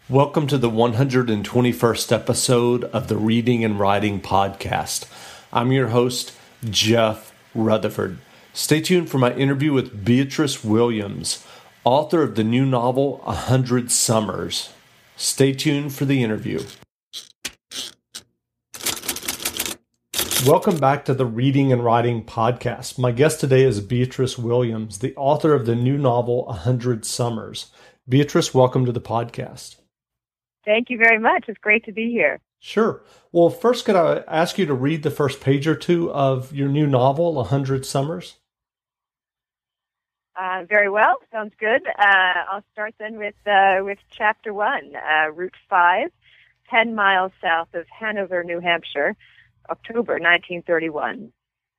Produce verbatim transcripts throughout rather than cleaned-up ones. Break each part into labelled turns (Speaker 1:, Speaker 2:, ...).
Speaker 1: Welcome to the one hundred twenty-first episode of the Reading and Writing Podcast. I'm your host, Jeff Rutherford. Stay tuned for my interview with Beatrice Williams, author of the new novel, A Hundred Summers. Stay tuned for the interview. Welcome back to the Reading and Writing Podcast. My guest today is Beatrice Williams, the author of the new novel, A Hundred Summers. Beatrice, welcome to the podcast.
Speaker 2: Thank you very much. It's great to be here.
Speaker 1: Sure. Well, first, could I ask you to read the first page or two of your new novel, A Hundred Summers?
Speaker 2: Uh, very well. Sounds good. Uh, I'll start then with uh, with chapter one, uh, Route five, ten miles south of Hanover, New Hampshire, October nineteen thirty-one.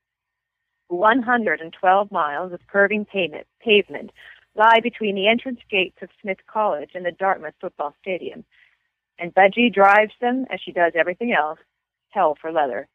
Speaker 2: one hundred twelve miles of curving pavement, pavement lie between the entrance gates of Smith College and the Dartmouth football stadium, and Budgie drives them, as she does everything else, hell for leather.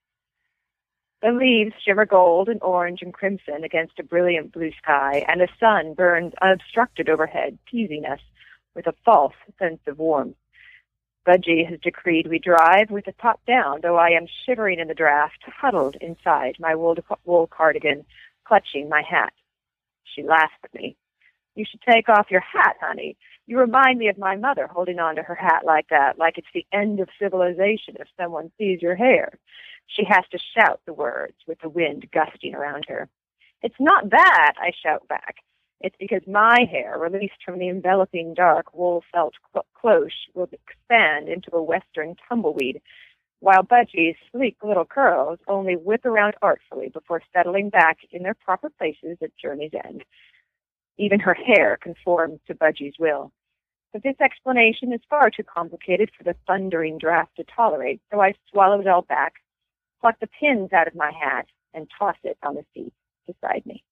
Speaker 2: The leaves shimmer gold and orange and crimson against a brilliant blue sky, and the sun burns unobstructed overhead, teasing us with a false sense of warmth. Budgie has decreed we drive with the top down, though I am shivering in the draft, huddled inside my wool, wool cardigan, clutching my hat. She laughs at me. "You should take off your hat, honey. You remind me of my mother holding on to her hat like that, like it's the end of civilization if someone sees your hair." She has to shout the words with the wind gusting around her. "It's not that," I shout back. "It's because my hair, released from the enveloping dark wool felt clo- cloche, will expand into a western tumbleweed, while Budgie's sleek little curls only whip around artfully before settling back in their proper places at journey's end." Even her hair conforms to Budgie's will. But this explanation is far too complicated for the thundering draft to tolerate, so I swallow it all back, pluck the pins out of my hat, and toss it on the seat beside me.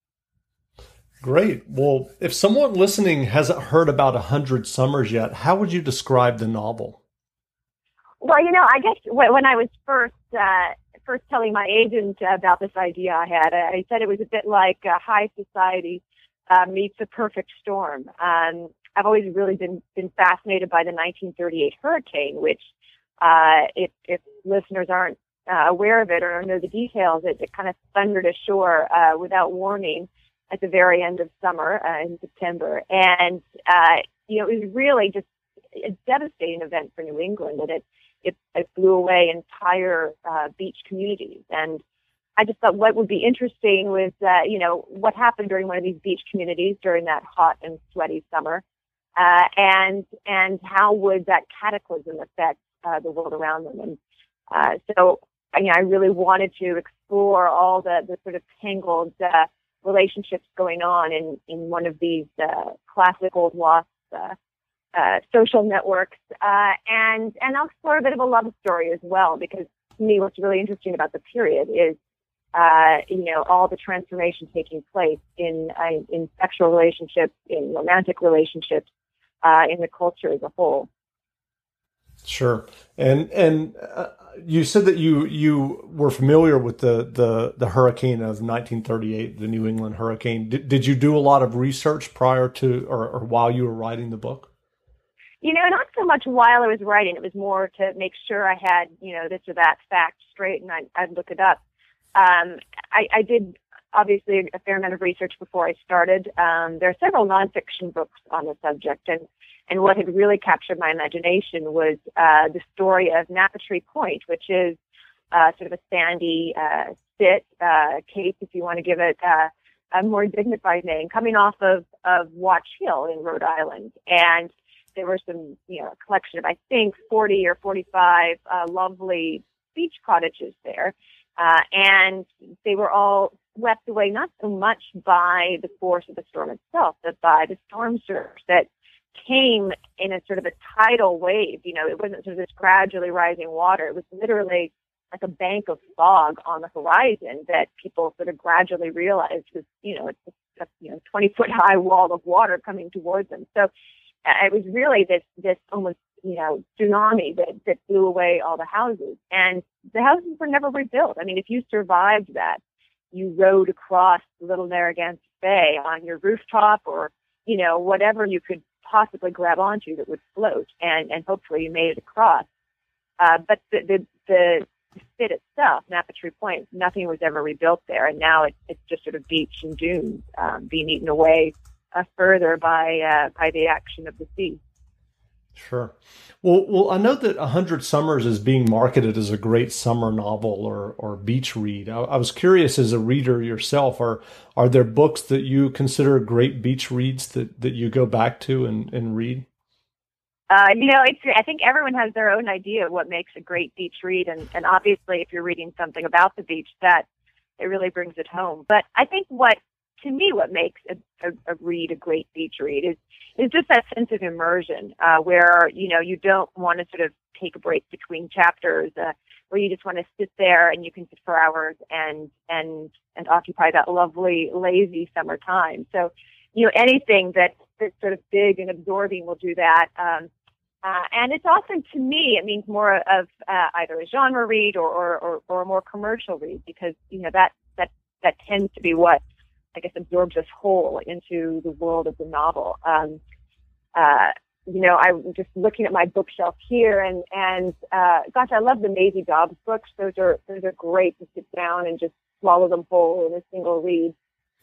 Speaker 1: Great. Well, if someone listening hasn't heard about A Hundred Summers yet, how would you describe the novel?
Speaker 2: Well, you know, I guess when I was first uh, first telling my agent about this idea I had, I said it was a bit like uh, high society Uh, meets a perfect storm. Um, I've always really been, been fascinated by the nineteen thirty-eight hurricane, which, uh, if, if listeners aren't uh, aware of it or know the details, it, it kind of thundered ashore uh, without warning at the very end of summer uh, in September. And, uh, you know, it was really just a devastating event for New England, and it, it, it blew away entire uh, beach communities. And I just thought what would be interesting was, uh, you know, what happened during one of these beach communities during that hot and sweaty summer, uh, and and how would that cataclysm affect uh, the world around them. And uh, so, you know, I really wanted to explore all the, the sort of tangled uh, relationships going on in, in one of these uh, classic old lost uh, uh, social networks, uh, and and I'll explore a bit of a love story as well, because to me, what's really interesting about the period is Uh, you know, all the transformation taking place in uh, in sexual relationships, in romantic relationships, uh, in the culture as a whole.
Speaker 1: Sure. And and uh, you said that you you were familiar with the, the, the hurricane of nineteen thirty-eight, the New England hurricane. Did, did you do a lot of research prior to or, or while you were writing the book?
Speaker 2: You know, not so much while I was writing. It was more to make sure I had, you know, this or that fact straight, and I'd, I'd look it up. Um, I, I did obviously a fair amount of research before I started. Um, there are several nonfiction books on the subject, and, and what had really captured my imagination was uh, the story of Napatree Point, which is uh, sort of a sandy uh, spit, uh, cape, if you want to give it uh, a more dignified name, coming off of, of Watch Hill in Rhode Island. And there were some, you know, a collection of, I think, forty or forty-five uh, lovely beach cottages there. Uh, and they were all swept away, not so much by the force of the storm itself, but by the storm surge that came in a sort of a tidal wave. You know, it wasn't sort of this gradually rising water. It was literally like a bank of fog on the horizon that people sort of gradually realized was, you know, it's a, you know, twenty foot high wall of water coming towards them. So uh, it was really this, this almost, you know, tsunami that, that blew away all the houses. And the houses were never rebuilt. I mean, if you survived that, you rode across Little Narragansett Bay on your rooftop or, you know, whatever you could possibly grab onto that would float, and, and hopefully you made it across. Uh, but the, the, the spit itself, Napatri Point, nothing was ever rebuilt there, and now it, it's just sort of beach and dunes um, being eaten away uh, further by uh, by the action of the sea.
Speaker 1: Sure. Well, well, I know that A Hundred Summers is being marketed as a great summer novel or, or beach read. I, I was curious, as a reader yourself, are are there books that you consider great beach reads that, that you go back to and, and read?
Speaker 2: Uh, you know, it's, I think everyone has their own idea of what makes a great beach read, and, and obviously if you're reading something about the beach, that it really brings it home. But I think what, to me, what makes a, a, a read a great beach read is is just that sense of immersion, uh, where, you know, you don't want to sort of take a break between chapters, uh, where you just want to sit there and you can sit for hours and and and occupy that lovely, lazy summer time. So, you know, anything that, that's sort of big and absorbing will do that. Um, Uh, and it's often, to me, it means more of uh, either a genre read or, or, or, or a more commercial read, because, you know, that, that, that tends to be what, I guess, absorbs us whole into the world of the novel. Um, uh, you know, I'm just looking at my bookshelf here, and, and uh, gosh, I love the Maisie Dobbs books. Those are, those are great to sit down and just swallow them whole in a single read.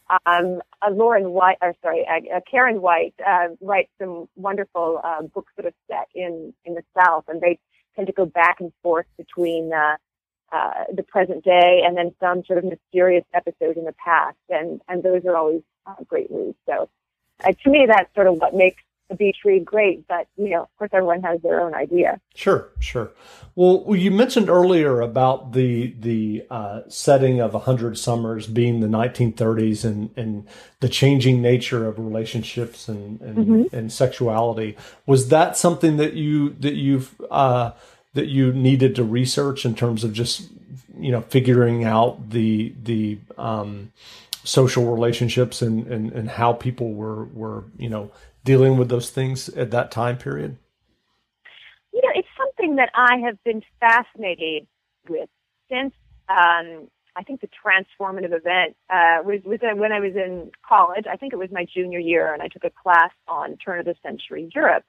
Speaker 2: Um, uh, Lauren White, or sorry, uh, uh, Karen White uh, writes some wonderful uh, books that are set in, in the South, and they tend to go back and forth between uh, uh, the present day and then some sort of mysterious episode in the past, and, and those are always uh, great reads. So uh, to me, that's sort of what makes a beach read great, but, you know, of course, everyone has their own idea.
Speaker 1: Sure, sure. Well, you mentioned earlier about the the uh, setting of A Hundred Summers being the nineteen thirties and, and the changing nature of relationships and and, mm-hmm. and sexuality. Was that something that you that you've uh, that you needed to research in terms of just, you know, figuring out the the um, social relationships and, and, and how people were were you know dealing with those things at that time period?
Speaker 2: You know, it's something that I have been fascinated with since, um, I think the transformative event uh, was, was when I was in college. I think it was my junior year, and I took a class on turn of the century Europe.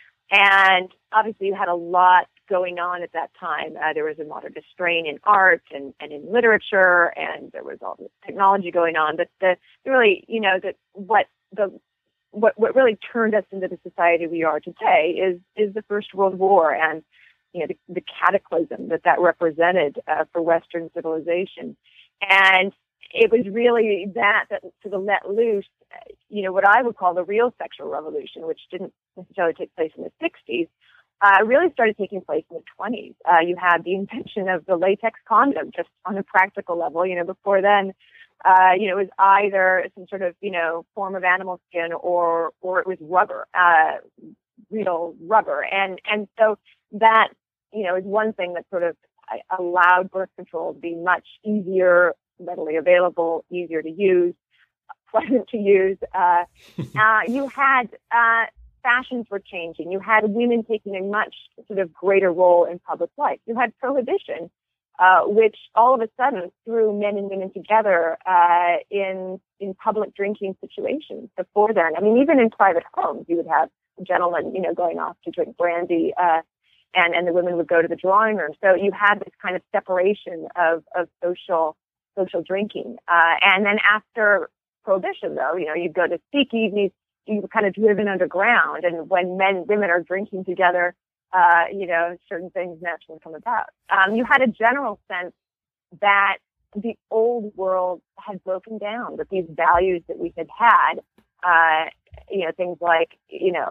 Speaker 2: And obviously you had a lot going on at that time. Uh, there was a modernist strain in art and, and in literature, and there was all this technology going on. But the really, you know, that what the What what really turned us into the society we are today is is the First World War, and, you know, the, the cataclysm that that represented uh, for Western civilization. And it was really that that sort of let loose, you know, what I would call the real sexual revolution, which didn't necessarily take place in the sixties, uh, really started taking place in the twenties. Uh, you had the invention of the latex condom, just on a practical level. You know, before then, Uh, you know, it was either some sort of, you know, form of animal skin or, or it was rubber, uh, real rubber. And, and so that, you know, is one thing that sort of allowed birth control to be much easier, readily available, easier to use, pleasant to use. Uh, uh, you had, uh, fashions were changing. You had women taking a much sort of greater role in public life. You had prohibition. Uh, which all of a sudden threw men and women together uh, in in public drinking situations before then. I mean, even in private homes, you would have a gentleman, you know, going off to drink brandy, uh, and and the women would go to the drawing room. So you had this kind of separation of of social social drinking. Uh, and then after Prohibition, though, you know, you'd go to speakeasies, you were kind of driven underground, and when men and women are drinking together, Uh, you know, certain things naturally come about. Um, you had a general sense that the old world had broken down, that these values that we had had, uh, you know, things like, you know,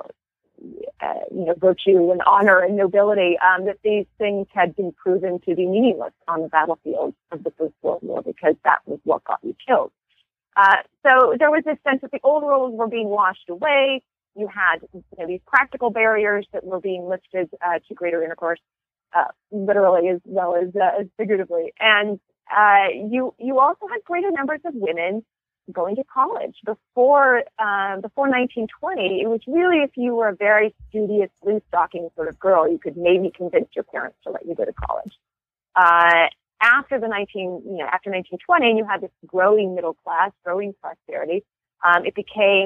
Speaker 2: uh, you know, virtue and honor and nobility, um, that these things had been proven to be meaningless on the battlefield of the First World War, because that was what got you killed. Uh, so there was this sense that the old rules were being washed away. You had, you know, these practical barriers that were being lifted uh, to greater intercourse, uh, literally as well as, uh, as figuratively. And uh, you you also had greater numbers of women going to college. Before uh, before nineteen twenty, it was really, if you were a very studious, loose-stocking sort of girl, you could maybe convince your parents to let you go to college. Uh, after the nineteen you know after nineteen twenty, you had this growing middle class, growing prosperity. Um, it became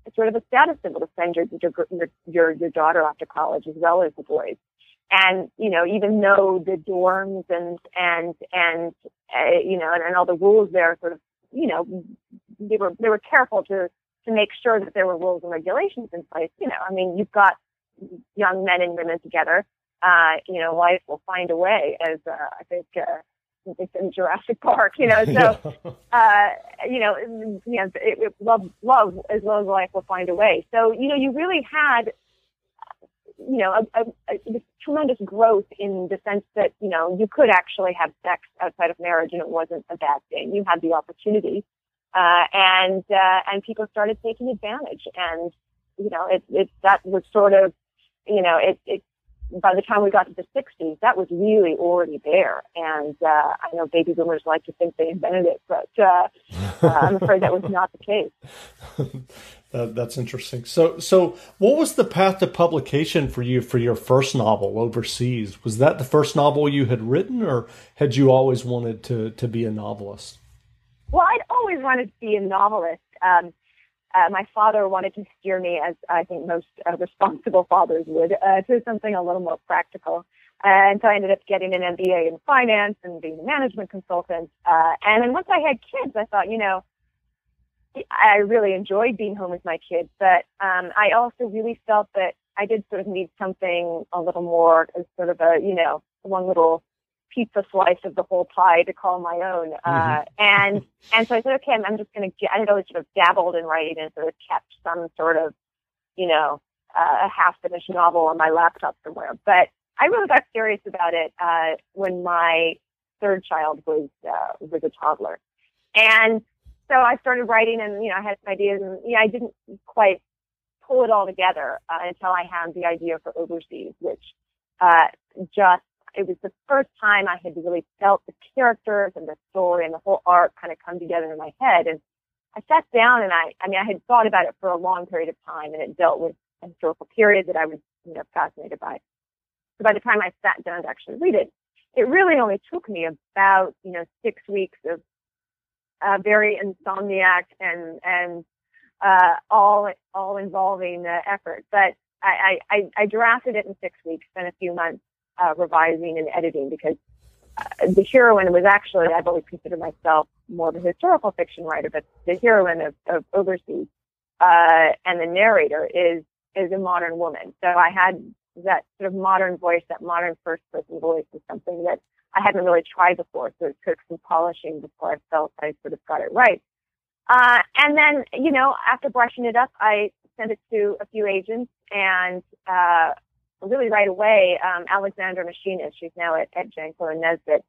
Speaker 2: sort of a status symbol to send your your your, your daughter off to college as well as the boys. And, you know, even though the dorms and, and, and, uh, you know, and, and all the rules there sort of, you know, they were, they were careful to, to make sure that there were rules and regulations in place. You know, I mean, you've got young men and women together, uh, you know, life will find a way, as, uh, I think, uh, it's in Jurassic Park, you know, so, yeah. uh, you know, you know, it, it, love, love as well as life will find a way. So, you know, you really had, you know, a, a, a tremendous growth in the sense that, you know, you could actually have sex outside of marriage and it wasn't a bad thing. You had the opportunity, uh, and, uh, and people started taking advantage. And, you know, it, it, that was sort of, you know, it, it, by the time we got to the sixties, that was really already there. And, uh, I know baby boomers like to think they invented it, but, uh, uh I'm afraid that was not the case.
Speaker 1: Uh, that's interesting. So, so what was the path to publication for you for your first novel, Overseas? Was that the first novel you had written, or had you always wanted to, to be a novelist?
Speaker 2: Well, I'd always wanted to be a novelist. Um, uh, my father wanted to steer me, as I think most uh, responsible fathers would, uh, to something a little more practical. And so I ended up getting an M B A in finance and being a management consultant. Uh, and then once I had kids, I thought, you know, I really enjoyed being home with my kids, but um, I also really felt that I did sort of need something a little more as sort of a, you know, one little pizza slice of the whole pie to call my own. Uh, mm-hmm. And and so I said, okay, I'm, I'm just going to, I had always sort of dabbled in writing and sort of kept some sort of, you know, uh, a half-finished novel on my laptop somewhere. But I really got serious about it uh, when my third child was uh, was a toddler. And so I started writing, and, you know, I had some ideas, and, yeah, I didn't quite pull it all together uh, until I had the idea for Overseas, which uh, just, it was the first time I had really felt the characters and the story and the whole arc kind of come together in my head. And I sat down, and I, I mean, I had thought about it for a long period of time, and it dealt with a historical period that I was, you know, fascinated by. So by the time I sat down to actually read it, it really only took me about, you know, six weeks of Uh, very insomniac and and uh, all all involving uh, effort. But I, I, I drafted it in six weeks, spent a few months uh, revising and editing, because uh, the heroine was actually, I've always considered myself more of a historical fiction writer, but the heroine of, of Overseas uh, and the narrator is is a modern woman. So I had that sort of modern voice, that modern first person voice, is something that I hadn't really tried before, so it took some polishing before I felt I sort of got it right. Uh, and then, you know, after brushing it up, I sent it to a few agents, and uh, really right away, um, Alexandra Machinist, she's now at, at Janko and Nesbitt,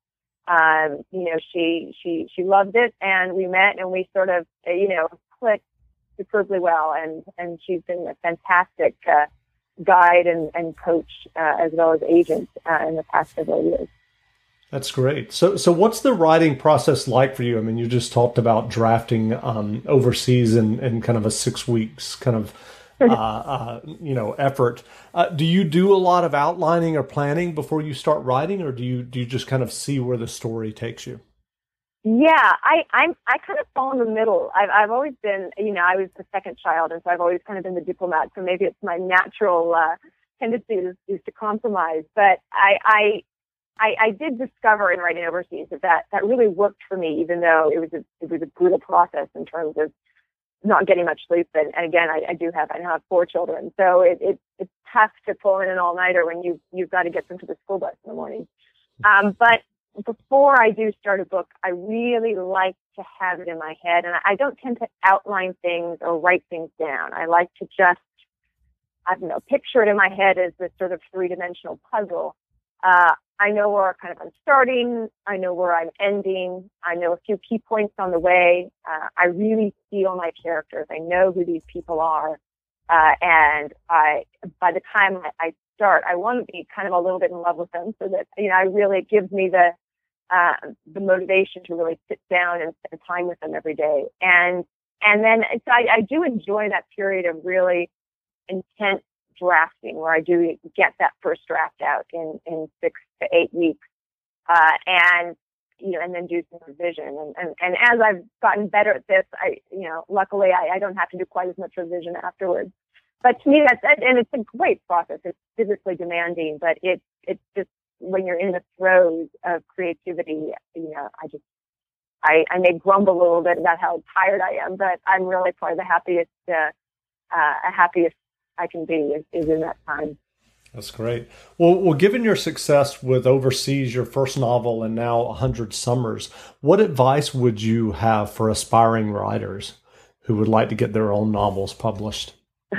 Speaker 2: um, you know, she, she, she loved it, and we met, and we sort of, uh, you know, clicked superbly well, and, and she's been a fantastic uh, guide and, and coach uh, as well as agent uh, in the past several years.
Speaker 1: That's great. So, so what's the writing process like for you? I mean, you just talked about drafting um, Overseas in, in kind of a six weeks kind of, uh, uh, you know, effort. Uh, do you do a lot of outlining or planning before you start writing, or do you do you just kind of see where the story takes you?
Speaker 2: Yeah, I I'm I kind of fall in the middle. I've I've always been, you know, I was the second child, and so I've always kind of been the diplomat. So maybe it's my natural uh, tendency is, is to compromise. But I I. I, I did discover in writing Overseas that, that that really worked for me, even though it was a, it was a brutal process in terms of not getting much sleep. And, and again, I, I do have, I now have four children. So it, it, it's tough to pull in an all-nighter when you, you've got to get them to the school bus in the morning. Um, but before I do start a book, I really like to have it in my head. And I, I don't tend to outline things or write things down. I like to just, I don't know, picture it in my head as this sort of three-dimensional puzzle. Uh, I know where kind of I'm starting. I know where I'm ending. I know a few key points on the way. Uh, I really feel my characters. I know who these people are. Uh, and I, by the time I start, I want to be kind of a little bit in love with them, so that, you know, I really, it gives me the, uh, the motivation to really sit down and spend time with them every day. And, and then so I, I do enjoy that period of really intense drafting, where I do get that first draft out in, in six to eight weeks. Uh, and you know, and then do some revision. And, and, and as I've gotten better at this, I, you know, luckily I, I don't have to do quite as much revision afterwards. But to me, that's, and it's a great process. It's physically demanding, but it, it's just when you're in the throes of creativity, you know, I just, I, I may grumble a little bit about how tired I am, but I'm really probably the happiest, uh, uh, happiest I can be is, is in that time.
Speaker 1: That's great. Well, well, given your success with Overseas, your first novel, and now one hundred Summers, what advice would you have for aspiring writers who would like to get their own novels published?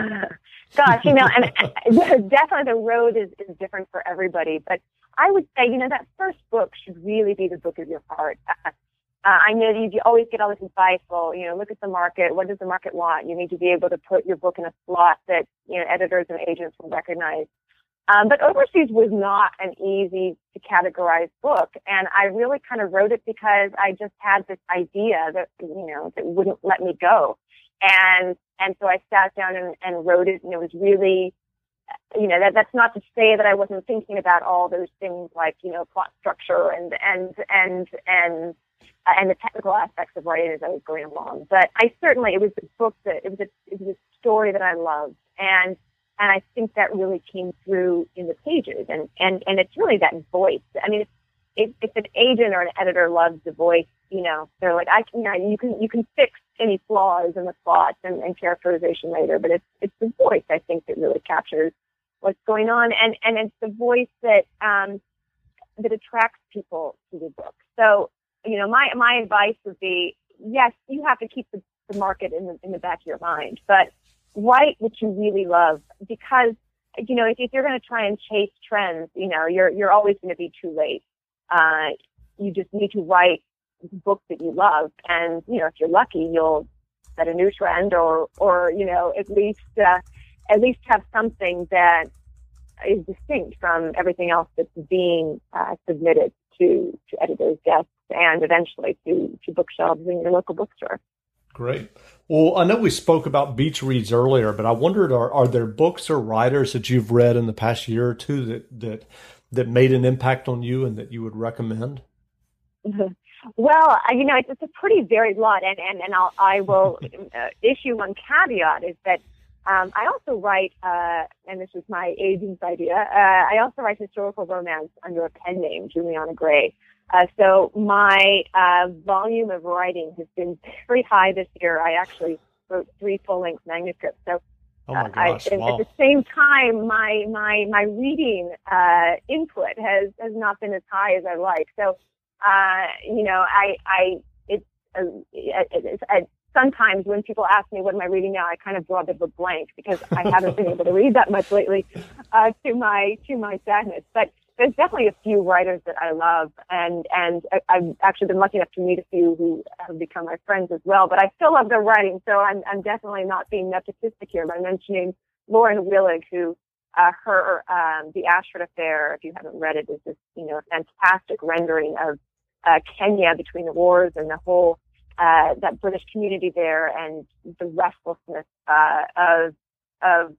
Speaker 2: Gosh, you know, and, and definitely the road is, is different for everybody. But I would say, you know, that first book should really be the book of your heart. Uh, I know that you always get all this advice. Well, you know, look at the market. What does the market want? You need to be able to put your book in a slot that, you know, editors and agents will recognize. Um, but Overseas was not an easy to categorize book. And I really kind of wrote it because I just had this idea that, you know, that wouldn't let me go. And, and so I sat down and, and wrote it, and it was really, you know, that, that's not to say that I wasn't thinking about all those things like, you know, plot structure and, and, and, and, uh, and the technical aspects of writing as I was going along. But I certainly, it was a book that, it was a, it was a story that I loved. And, And I think that really came through in the pages, and, and, and it's really that voice. I mean, if, if, if an agent or an editor loves the voice, you know, they're like, I can, you know, you can, you can fix any flaws in the plot and, and characterization later, but it's, it's the voice, I think, that really captures what's going on, and, and it's the voice that, um, that attracts people to the book. So, you know, my, my advice would be, yes, you have to keep the, the market in the, in the back of your mind, but write what you really love, because, you know, if, if you're going to try and chase trends, you know, you're, you're always going to be too late. Uh, you just need to write books that you love. And, you know, if you're lucky, you'll set a new trend, or, or, you know, at least, uh, at least have something that is distinct from everything else that's being, uh, submitted to, to editors' desks and eventually to, to bookshelves in your local bookstore.
Speaker 1: Great. Well, I know we spoke about beach reads earlier, but I wondered, are, are there books or writers that you've read in the past year or two that, that, that made an impact on you and that you would recommend?
Speaker 2: Mm-hmm. Well, you know, it's, it's a pretty varied lot, and, and, and I'll, I will uh, issue one caveat is that um, I also write, uh, and this was my agent's idea, uh, I also write historical romance under a pen name, Juliana Gray. Uh, so my uh, volume of writing has been very high this year. I actually wrote three full-length manuscripts. So
Speaker 1: oh my gosh,
Speaker 2: uh, I,
Speaker 1: wow.
Speaker 2: at the same time, my my my reading uh, input has has not been as high as I like. So uh, you know, I I it's, uh, it, it's I, sometimes when people ask me what am I reading now, I kind of draw a bit of a blank because I haven't been able to read that much lately, uh, to my to my sadness. But there's definitely a few writers that I love, and, and I've actually been lucky enough to meet a few who have become my friends as well, but I still love their writing, so I'm, I'm definitely not being nepotistic here by mentioning Lauren Willig, who, uh, her, um, The Ashford Affair, if you haven't read it, is this, you know, fantastic rendering of, uh, Kenya between the wars and the whole, uh, that British community there and the restlessness, uh, of, of,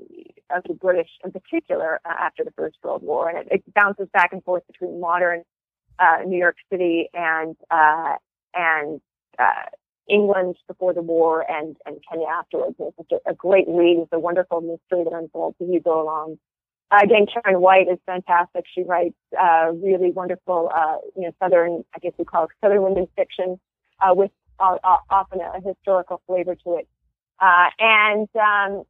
Speaker 2: of the British in particular uh, after the First World War. And it, it bounces back and forth between modern uh, New York City and uh, and uh, England before the war and, and Kenya afterwards. And it's just a, a great read. It's a wonderful mystery that unfolds as you go along. Uh, again, Karen White is fantastic. She writes uh, really wonderful, uh, you know, Southern, I guess we call it Southern women's fiction uh, with uh, uh, often a, a historical flavor to it. Uh, and um,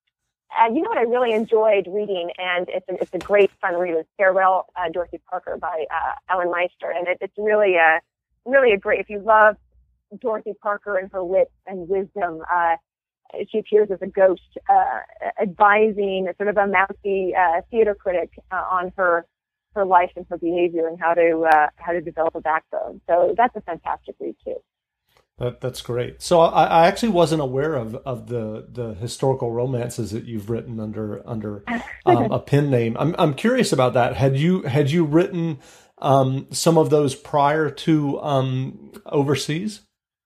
Speaker 2: Uh, you know what I really enjoyed reading, and it's a, it's a great fun read, is Farewell, uh, Dorothy Parker by uh, Ellen Meister, and it, it's really a really a great. If you love Dorothy Parker and her wit and wisdom, uh, she appears as a ghost, uh, advising a sort of a mouthy uh, theater critic uh, on her her life and her behavior and how to uh, how to develop a backbone. So that's a fantastic read too.
Speaker 1: That, that's great. So I, I actually wasn't aware of, of the, the historical romances that you've written under under um, a pen name. I'm I'm curious about that. Had you had you written um, some of those prior to um, Overseas?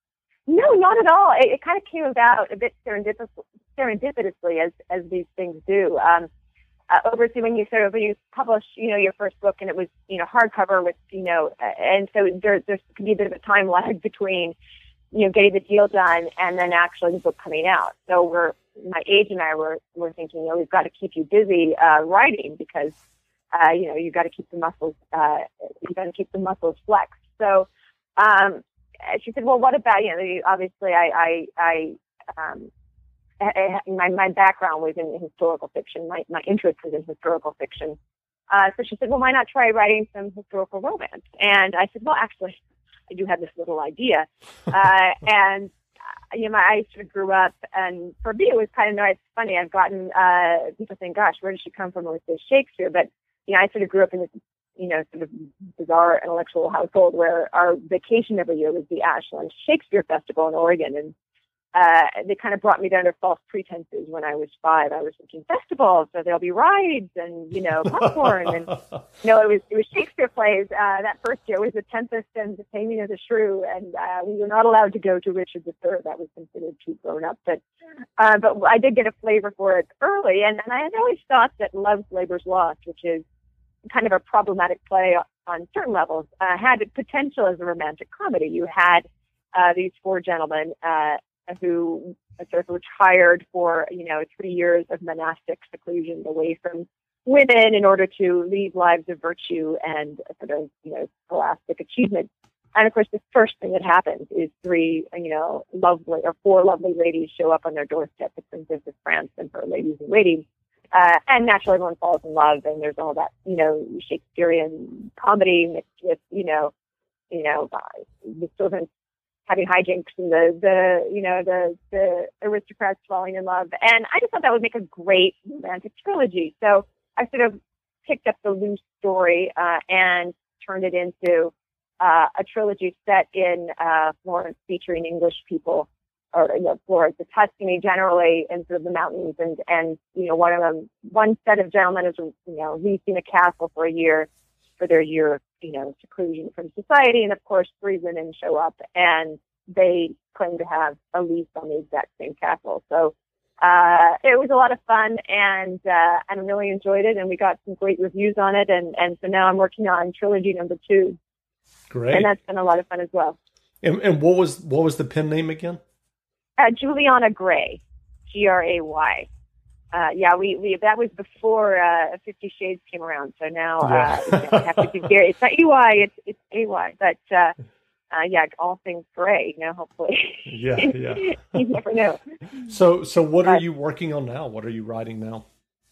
Speaker 2: No, not at all. It, it kind of came about a bit serendipitously, serendipitously as as these things do. Um, uh, overseeing when you sort of when you publish, you know, your first book and it was, you know, hardcover with, you know, uh, and so there there can be a bit of a time lag between, you know, getting the deal done and then actually the book coming out. So we're my agent and I were were thinking, you know, we've got to keep you busy uh, writing because, uh, you know, you've got to keep the muscles uh, you've got to keep the muscles flexed. So um, she said, well, what about, you know, obviously I I, I um, My, my background was in historical fiction. My, my interest was in historical fiction. Uh, so she said, well, why not try writing some historical romance? And I said, well, actually, I do have this little idea. Uh, and, uh, you know, I sort of grew up, and for me, it was kind of nice. It's funny, I've gotten, uh, people think, gosh, where did she come from with this Shakespeare? But, you know, I sort of grew up in this, you know, sort of bizarre intellectual household where our vacation every year was the Ashland Shakespeare Festival in Oregon. And Uh, they kind of brought me there under false pretenses when I was five. I was thinking festivals, so there'll be rides and, you know, popcorn. And, you know, it was, it was Shakespeare plays. Uh, that first year was The Tempest and The Taming of the Shrew. And uh, we were not allowed to go to Richard the Third. That was considered too grown up. But, uh, but I did get a flavor for it early. And, and I had always thought that Love's Labour's Lost, which is kind of a problematic play on certain levels, uh, had potential as a romantic comedy. You had uh, these four gentlemen, uh, who sort of retired for, you know, three years of monastic seclusion away from women in order to lead lives of virtue and sort of, you know, scholastic achievement. And of course, the first thing that happens is three, you know, lovely or four lovely ladies show up on their doorstep, the Princess of France and her ladies in waiting. Uh, and naturally everyone falls in love, and there's all that, you know, Shakespearean comedy mixed with, you know, you know, uh, the servants having hijinks and the, the you know, the, the aristocrats falling in love. And I just thought that would make a great romantic trilogy. So I sort of picked up the loose story uh, and turned it into uh, a trilogy set in uh, Florence, featuring English people, or, you know, Florence, the Tuscany generally, and sort of the mountains. And, and, you know, one of them, one set of gentlemen is, you know, leasing a castle for a year, for their year of, you know, seclusion from society. And of course, three women show up and they claim to have a lease on the exact same castle. So uh, it was a lot of fun, and uh, and I really enjoyed it. And we got some great reviews on it. And, and so now I'm working on trilogy number two.
Speaker 1: Great.
Speaker 2: And that's been a lot of fun as well.
Speaker 1: And, and what was what was the pen name again?
Speaker 2: Uh, Juliana Gray, G R A Y. Uh, yeah, we, we that was before uh, Fifty Shades came around. So now uh,
Speaker 1: Yeah.
Speaker 2: I have to be very. It's not E Y, it's it's A Y. But uh, uh, yeah, all things gray. You know, hopefully.
Speaker 1: Yeah, yeah.
Speaker 2: You never know.
Speaker 1: So, so what are
Speaker 2: But
Speaker 1: you working on now? What are you writing now?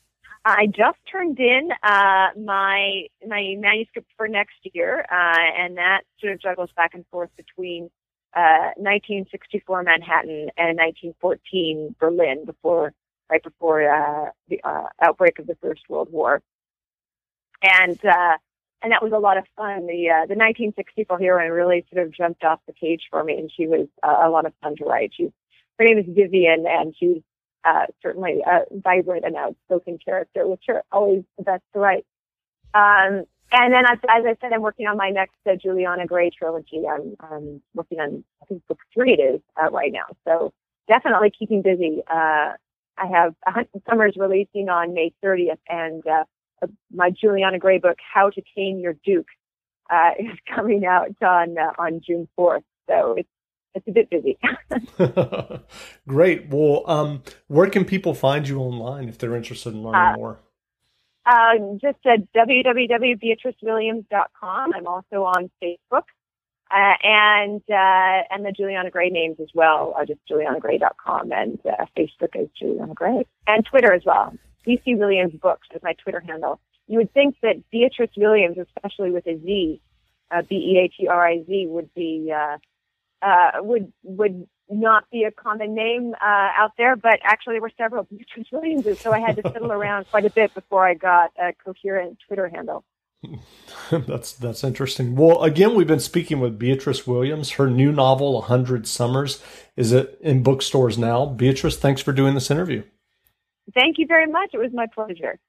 Speaker 2: I just turned in uh, my my manuscript for next year, uh, and that sort of juggles back and forth between uh, nineteen sixty-four Manhattan and nineteen fourteen Berlin, before. right before uh, the uh, outbreak of the First World War. And uh, and that was a lot of fun. The uh, the nineteen sixty-four heroine really sort of jumped off the page for me, and she was uh, a lot of fun to write. She's, her name is Vivian, and she's uh, certainly a vibrant and outspoken character, which are always the best to write. Um, and then, as, as I said, I'm working on my next uh, Juliana Gray trilogy. I'm, I'm working on, I think, book three it is uh, right now. So definitely keeping busy. Uh, I have A Hundred Summers releasing on May thirtieth, and uh, my Juliana Gray book, How to Tame Your Duke, uh, is coming out on uh, on June fourth. So it's it's a bit busy.
Speaker 1: Great. Well, um, where can people find you online if they're interested in learning
Speaker 2: uh,
Speaker 1: more?
Speaker 2: Uh, just at w w w dot beatrice williams dot com. I'm also on Facebook. Uh, and uh, and the Juliana Gray names as well are just juliana gray dot com, and uh, Facebook is Juliana Gray, and Twitter as well. B C Williams Books is my Twitter handle. You would think that Beatrice Williams, especially with a Z, uh, B E A T R I Z, would be uh, uh, would would not be a common name uh, out there, but actually there were several Beatrice Williamses, so I had to fiddle around quite a bit before I got a coherent Twitter handle.
Speaker 1: That's that's interesting. Well, again, we've been speaking with Beatrice Williams. Her new novel, A Hundred Summers, is it in bookstores now. Beatrice, thanks for doing this interview.
Speaker 2: Thank you very much. It was my pleasure.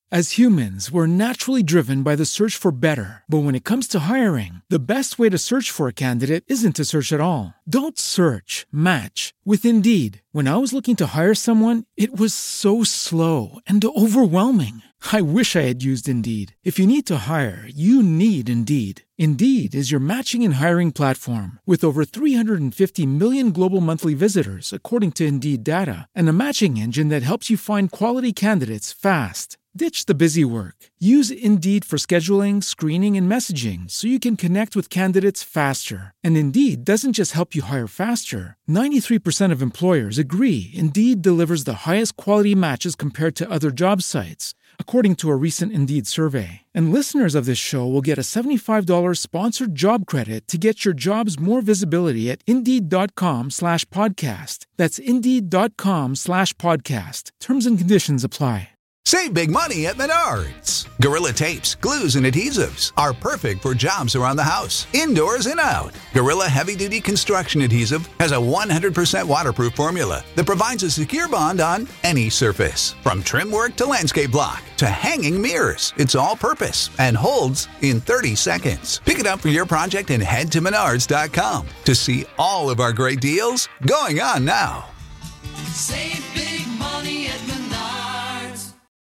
Speaker 3: As humans, we're naturally driven by the search for better. But when it comes to hiring, the best way to search for a candidate isn't to search at all. Don't search, match with Indeed. When I was looking to hire someone, it was so slow and overwhelming. I wish I had used Indeed. If you need to hire, you need Indeed. Indeed is your matching and hiring platform with over three hundred fifty million global monthly visitors, according to Indeed data, and a matching engine that helps you find quality candidates fast. Ditch the busy work. Use Indeed for scheduling, screening, and messaging so you can connect with candidates faster. And Indeed doesn't just help you hire faster. ninety-three percent of employers agree Indeed delivers the highest quality matches compared to other job sites, according to a recent Indeed survey. And listeners of this show will get a seventy-five dollars sponsored job credit to get your jobs more visibility at Indeed.com slash podcast. That's Indeed.com slash podcast. Terms and conditions apply.
Speaker 4: Save big money at Menards. Gorilla Tapes, glues, and adhesives are perfect for jobs around the house, indoors and out. Gorilla Heavy Duty Construction Adhesive has a one hundred percent waterproof formula that provides a secure bond on any surface. From trim work to landscape block to hanging mirrors, it's all purpose and holds in thirty seconds. Pick it up for your project and head to Menards dot com to see all of our great deals going on now.
Speaker 5: Save